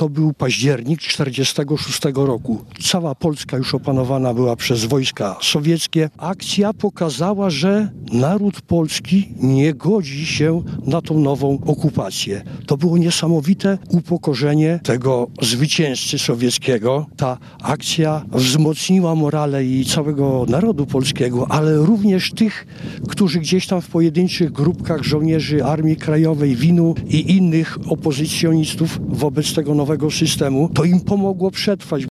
To był październik 1946 roku. Cała Polska już opanowana była przez wojska sowieckie. Akcja pokazała, że naród polski nie godzi się na tą nową okupację. To było niesamowite upokorzenie tego zwycięzcy sowieckiego. Ta akcja wzmocniła morale i całego narodu polskiego, ale również tych, którzy gdzieś tam w pojedynczych grupkach żołnierzy Armii Krajowej, WIN-u i innych opozycjonistów wobec tego nowego systemu, to im pomogło przetrwać.